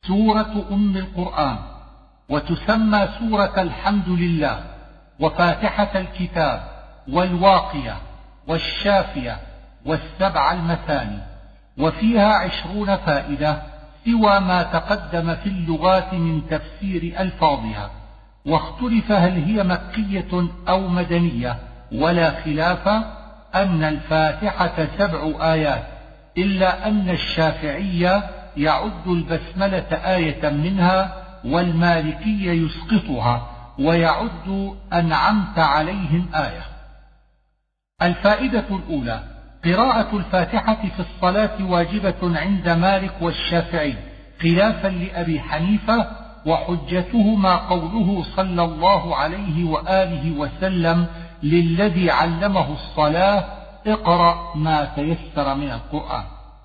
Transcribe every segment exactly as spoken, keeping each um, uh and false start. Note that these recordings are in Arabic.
سورة أم القرآن، وتسمى سورة الحمد لله، وفاتحة الكتاب، والواقية، والشافية، والسبع المثاني، وفيها عشرون فائدة سوى ما تقدم في اللغات من تفسير ألفاظها، واختلف هل هي مكية أو مدنية، ولا خلاف أن الفاتحة سبع آيات، إلا أن الشافعي يعد البسملة آية منها، والمالكي يسقطها ويعد أنعمت عليهم آية. الفائدة الأولى: قراءة الفاتحة في الصلاة واجبة عند مالك والشافعي خلافا لأبي حنيفة، وحجتهما قوله صلى الله عليه وآله وسلم للذي علمه الصلاة: اقرأ ما تيسر من القرآن.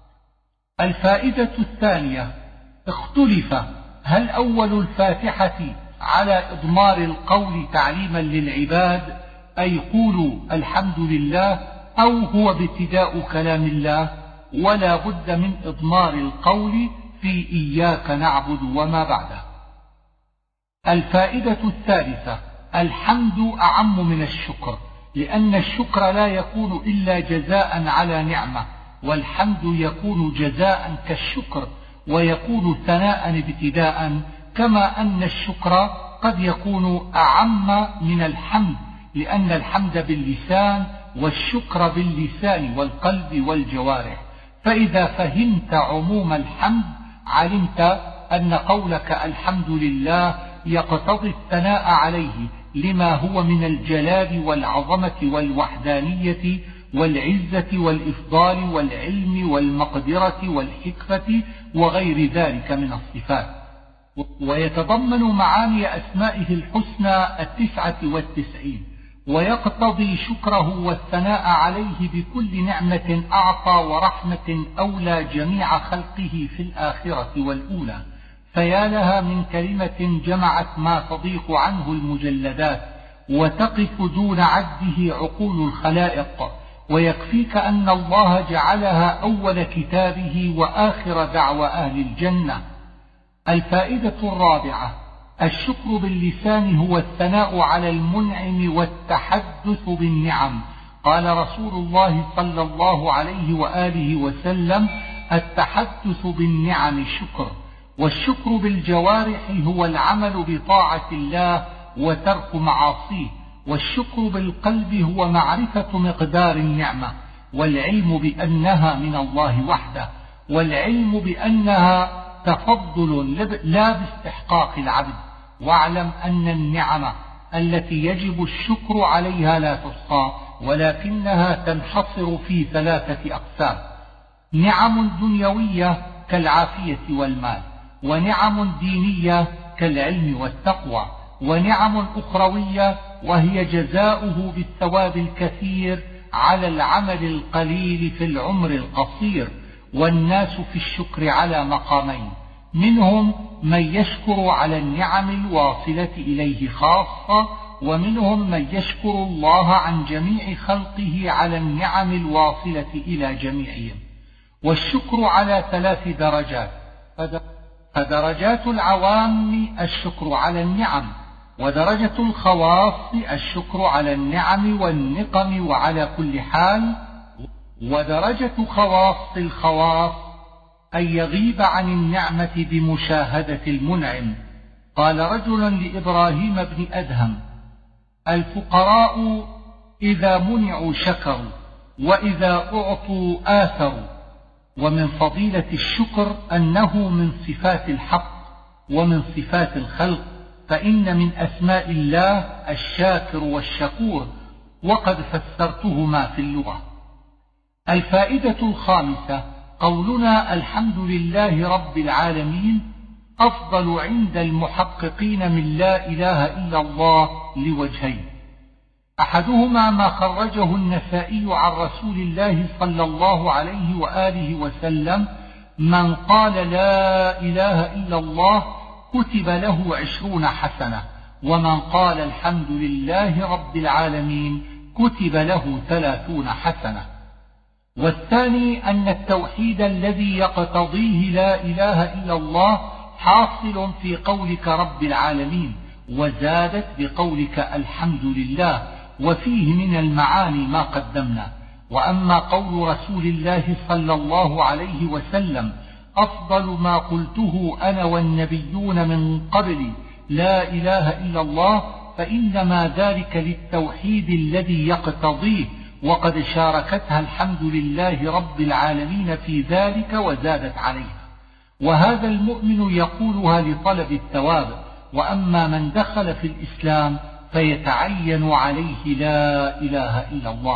الفائدة الثانية: اختلف هل أول الفاتحة على إضمار القول تعليما للعباد أي قولوا الحمد لله، أو هو بابتداء كلام الله، ولا بد من إضمار القول في إياك نعبد وما بعده. الفائدة الثالثة: الحمد أعم من الشكر، لأن الشكر لا يكون إلا جزاء على نعمة، والحمد يكون جزاء كالشكر، ويكون ثناء ابتداء، كما أن الشكر قد يكون أعم من الحمد، لأن الحمد باللسان والشكر باللسان والقلب والجوارح. فإذا فهمت عموم الحمد علمت أن قولك الحمد لله يقتضي الثناء عليه لما هو من الجلال والعظمة والوحدانية والعزة والإفضال والعلم والمقدرة والحكمة وغير ذلك من الصفات، ويتضمن معاني أسمائه الحسنى التسعة والتسعين، ويقتضي شكره والثناء عليه بكل نعمة أعطى ورحمة أولى جميع خلقه في الآخرة والأولى. فيا لها من كلمة جمعت ما تضيق عنه المجلدات وتقف دون عده عقول الخلائق، ويكفيك أن الله جعلها أول كتابه وآخر دعوى أهل الجنة. الفائدة الرابعة: الشكر باللسان هو الثناء على المنعم والتحدث بالنعم. قال رسول الله صلى الله عليه وآله وسلم: التحدث بالنعم شكر. والشكر بالجوارح هو العمل بطاعة الله وترك معاصيه، والشكر بالقلب هو معرفة مقدار النعمة، والعلم بأنها من الله وحده، والعلم بأنها تفضل لا باستحقاق العبد. واعلم أن النعمة التي يجب الشكر عليها لا تحصى، ولكنها تنحصر في ثلاثة أقسام: نعم دنيوية كالعافية والمال، ونعم دينية كالعلم والتقوى، ونعم أخروية وهي جزاؤه بالثواب الكثير على العمل القليل في العمر القصير. والناس في الشكر على مقامين: منهم من يشكر على النعم الواصلة إليه خاصة، ومنهم من يشكر الله عن جميع خلقه على النعم الواصلة إلى جميعهم. والشكر على ثلاث درجات: فدرجات العوام الشكر على النعم، ودرجة الخواص الشكر على النعم والنقم وعلى كل حال، ودرجة خواص الخواص أن يغيب عن النعمة بمشاهدة المنعم. قال رجل لإبراهيم بن أدهم: الفقراء إذا منعوا شكروا، وإذا أعطوا آثروا. ومن فضيلة الشكر أنه من صفات الحق ومن صفات الخلق، فإن من أسماء الله الشاكر والشكور، وقد فسرتهما في اللغة. الفائدة الخامسة: قولنا الحمد لله رب العالمين أفضل عند المحققين من لا إله إلا الله لوجهين: أحدهما ما خرجه النسائي عن رسول الله صلى الله عليه وآله وسلم: من قال لا إله إلا الله كتب له عشرون حسنة، ومن قال الحمد لله رب العالمين كتب له ثلاثون حسنة. والثاني أن التوحيد الذي يقتضيه لا إله إلا الله حاصل في قولك رب العالمين، وزادت بقولك الحمد لله، وفيه من المعاني ما قدمنا. وأما قول رسول الله صلى الله عليه وسلم أفضل ما قلته أنا والنبيون من قبلي لا إله إلا الله، فإنما ذلك للتوحيد الذي يقتضيه، وقد شاركتها الحمد لله رب العالمين في ذلك وزادت عليها، وهذا المؤمن يقولها لطلب الثواب. وأما من دخل في الإسلام فيتعين عليه لا إله إلا الله.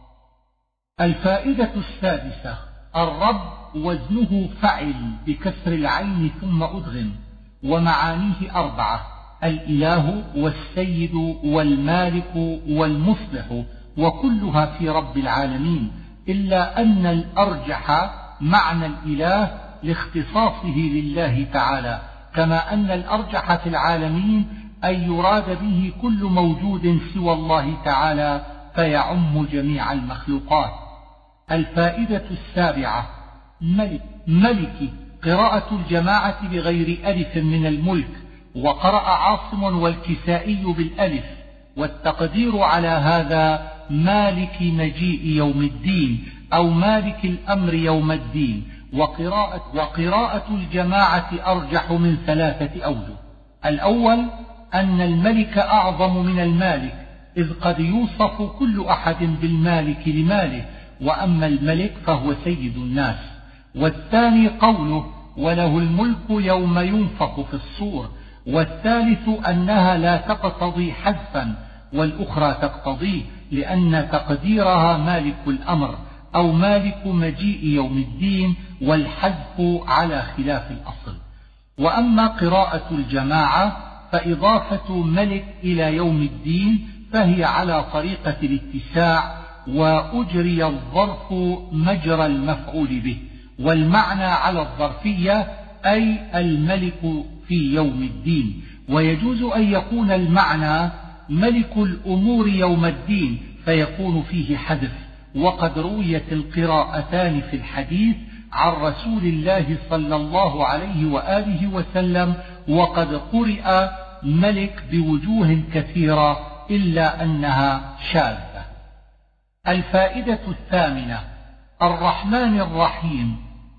الفائدة السادسة: الرب وزنه فعل بكسر العين ثم أدغم، ومعانيه أربعة: الإله والسيد والمالك والمصلح، وكلها في رب العالمين، إلا أن الأرجح معنى الإله لاختصاصه لله تعالى، كما أن الأرجح في العالمين أن يراد به كل موجود سوى الله تعالى فيعم جميع المخلوقات. الفائدة السابعة: ملك ملك قراءة الجماعة بغير ألف من الملك، وقرأ عاصم والكسائي بالألف، والتقدير على هذا مالك مجيء يوم الدين أو مالك الأمر يوم الدين. وقراءة, وقراءة الجماعة أرجح من ثلاثة أوجه: الأول أن الملك أعظم من المالك، إذ قد يوصف كل أحد بالمالك لماله، وأما الملك فهو سيد الناس. والثاني قوله وله الملك يوم ينفخ في الصور. والثالث أنها لا تقتضي حذفا، والأخرى تقتضيه، لأن تقديرها مالك الأمر أو مالك مجيء يوم الدين، والحذف على خلاف الأصل. وأما قراءة الجماعة فإضافة ملك إلى يوم الدين فهي على طريقة الاتساع، وأجري الظرف مجرى المفعول به، والمعنى على الظرفية أي الملك في يوم الدين. ويجوز أن يكون المعنى ملك الأمور يوم الدين فيكون فيه حذف، وقد رويت القراءتان في الحديث عن رسول الله صلى الله عليه وآله وسلم، وقد قرئ ملك بوجوه كثيرة إلا أنها شاذة. الفائدة الثامنة: الرحمن الرحيم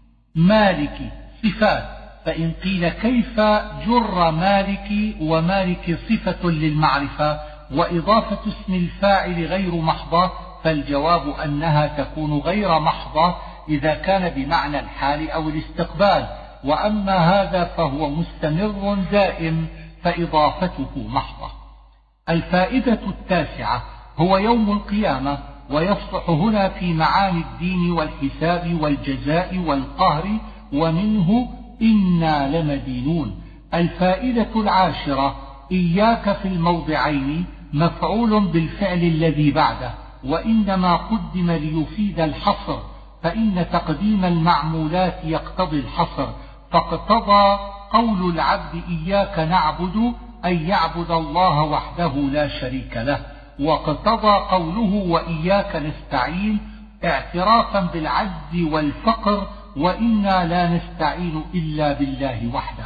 مالك صفات، فإن قيل كيف جر مالك ومالك صفة للمعرفة وإضافة اسم الفاعل غير محضة، فالجواب أنها تكون غير محضة إذا كان بمعنى الحال أو الاستقبال، وأما هذا فهو مستمر دائم فإضافته محضة. الفائدة التاسعة: هو يوم القيامة، ويصلح هنا في معاني الدين والحساب والجزاء والقهر، ومنه إنا لمدينون. الفائدة العاشرة: إياك في الموضعين مفعول بالفعل الذي بعده، وإنما قدم ليفيد الحصر، فإن تقديم المعمولات يقتضي الحصر، فاقتضى قول العبد إياك نعبد أن يعبد الله وحده لا شريك له، واقتضى قوله وإياك نستعين اعترافا بالعجز والفقر، وإنا لا نستعين إلا بالله وحده.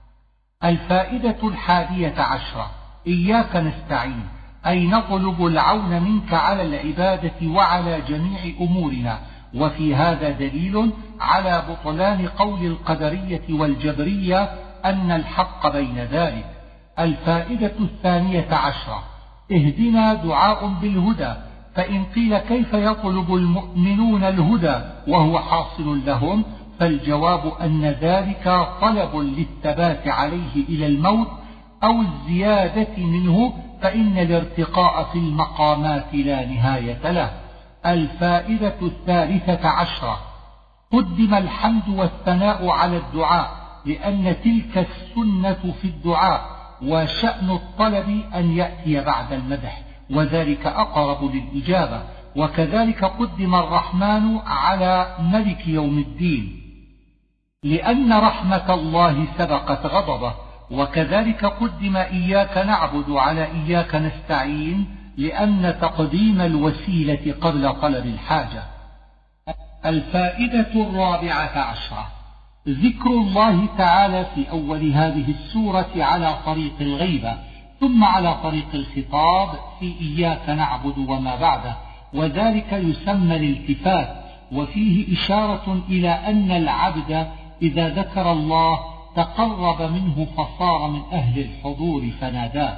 الفائدة الحادية عشرة: إياك نستعين أي نطلب العون منك على العبادة وعلى جميع أمورنا، وفي هذا دليل على بطلان قول القدرية والجبرية أن الحق بين ذلك. الفائدة الثانية عشرة: اهدنا دعاء بالهدى، فإن قيل كيف يطلب المؤمنون الهدى وهو حاصل لهم، فالجواب أن ذلك طلب للثبات عليه إلى الموت أو الزيادة منه، فإن الارتقاء في المقامات لا نهاية له. الفائدة الثالثة عشرة: قدم الحمد والثناء على الدعاء، لأن تلك السنة في الدعاء، وشأن الطلب أن يأتي بعد المدح، وذلك أقرب للإجابة. وكذلك قدم الرحمن على ملك يوم الدين، لأن رحمة الله سبقت غضبه. وكذلك قدم إياك نعبد على إياك نستعين، لأن تقديم الوسيلة قبل طلب الحاجة. الفائدة الرابعة عشرة: ذكر الله تعالى في أول هذه السورة على طريق الغيبة، ثم على طريق الخطاب في إياك نعبد وما بعده، وذلك يسمى الالتفات، وفيه إشارة إلى أن العبد إذا ذكر الله تقرب منه فصار من أهل الحضور فناداه.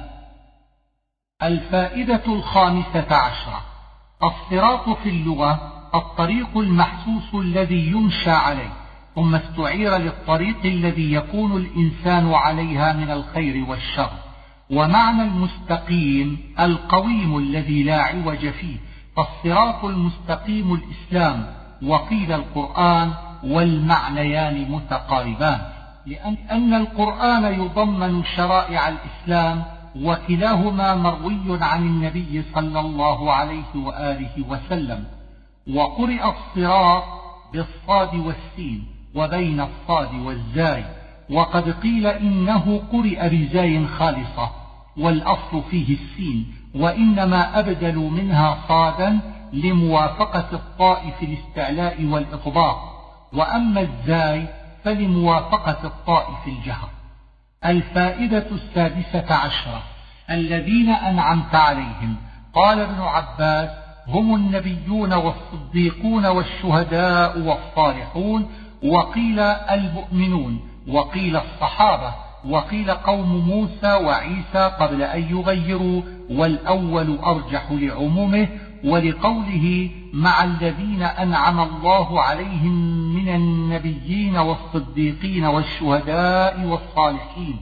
الفائدة الخامسة عشرة: الصراط في اللغة الطريق المحسوس الذي يمشى عليه، ثم استعير للطريق الذي يكون الإنسان عليها من الخير والشر. ومعنى المستقيم القويم الذي لا عوج فيه، فالصراط المستقيم الإسلام، وقيل القرآن، والمعنيان متقاربان، لأن القرآن يضمن شرائع الإسلام، وكلاهما مروي عن النبي صلى الله عليه وآله وسلم. وقرئ الصراط بالصاد والسين وبين الصاد والزاي، وقد قيل إنه قرئ بزاي خالصة والأصل فيه السين، وإنما أبدلوا منها صادا لموافقة الطاء في الاستعلاء والإطباق، وأما الزاي فلموافقة الطاء في الجهر. الفائدة السادسة عشرة: الذين أنعمت عليهم. قال ابن عباس: هم النبيون والصديقون والشهداء والصالحون، وقيل المؤمنون، وقيل الصحابة، وقيل قوم موسى وعيسى قبل أن يغيروا، والأول أرجح لعمومه، ولقوله مع الذين أنعم الله عليهم من النبيين والصديقين والشهداء والصالحين.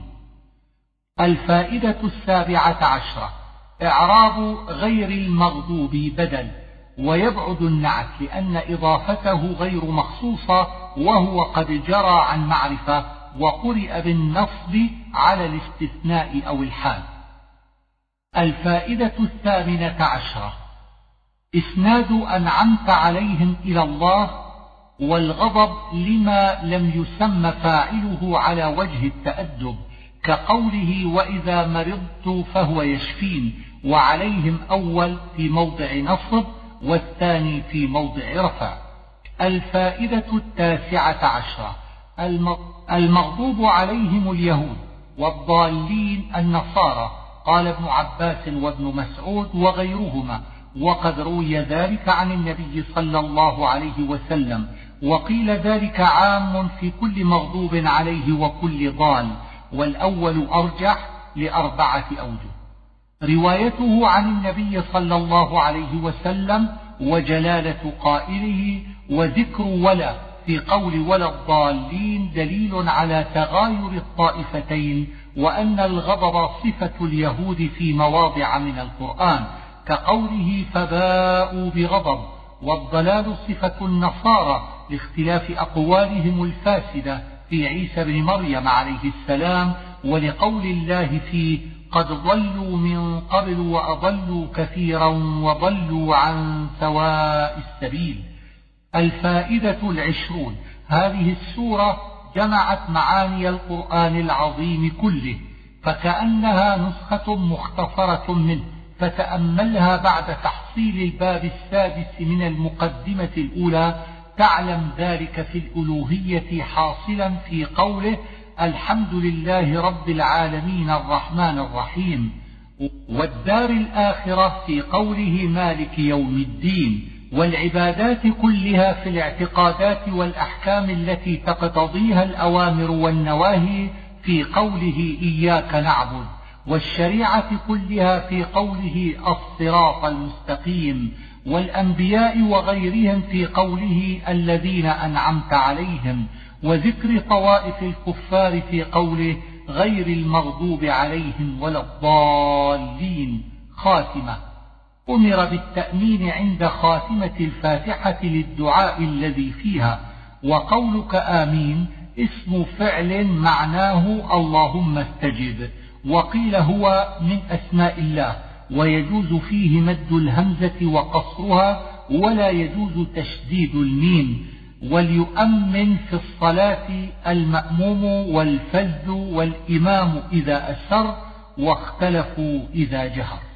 الفائدة السابعة عشرة: إعراب غير المغضوب بدل، ويبعد النعت لأن إضافته غير مخصوصة، وهو قد جرى عن معرفة، وقرئ بالنصب على الاستثناء أو الحال. الفائدة الثامنة عشرة: إسناد أنعمت عليهم إلى الله، والغضب لما لم يسم فاعله على وجه التأدب، كقوله وإذا مرضت فهو يشفين، وعليهم أول في موضع نصب والثاني في موضع رفع. الفائدة التاسعة عشرة: المغضوب عليهم اليهود، والضالين النصارى. قال ابن عباس وابن مسعود وغيرهما، وقد روي ذلك عن النبي صلى الله عليه وسلم، وقيل ذلك عام في كل مغضوب عليه وكل ضال، والأول أرجح لأربعة أوجه: روايته عن النبي صلى الله عليه وسلم، وجلالة قائله، وذكر ولا في قول ولا الضالين دليل على تغاير الطائفتين، وأن الغضب صفة اليهود في مواضع من القرآن، كقوله فباءوا بغضب، والضلال صفة النصارى لاختلاف أقوالهم الفاسدة في عيسى بن مريم عليه السلام، ولقول الله فيه قد ضلوا من قبل وأضلوا كثيرا وضلوا عن سواء السبيل. الفائدة العشرون: هذه السورة جمعت معاني القرآن العظيم كله، فكأنها نسخة مختصرة منه، فتأملها بعد تحصيل الباب السادس من المقدمة الأولى تعلم ذلك في الألوهية حاصلا في قوله الحمد لله رب العالمين الرحمن الرحيم، والدار الآخرة في قوله مالك يوم الدين، والعبادات كلها في الاعتقادات والأحكام التي تقتضيها الأوامر والنواهي في قوله إياك نعبد، والشريعة كلها في قوله الصراط المستقيم، والأنبياء وغيرهم في قوله الذين أنعمت عليهم، وذكر طوائف الكفار في قوله غير المغضوب عليهم ولا الضالين. خاتمة: أمر بالتأمين عند خاتمة الفاتحة للدعاء الذي فيها، وقولك آمين اسم فعل معناه اللهم استجب، وقيل هو من أسماء الله، ويجوز فيه مد الهمزة وقصرها، ولا يجوز تشديد الميم. وليؤمن في الصلاة المأموم والفذ والإمام إذا أسر، واختلفوا إذا جهر.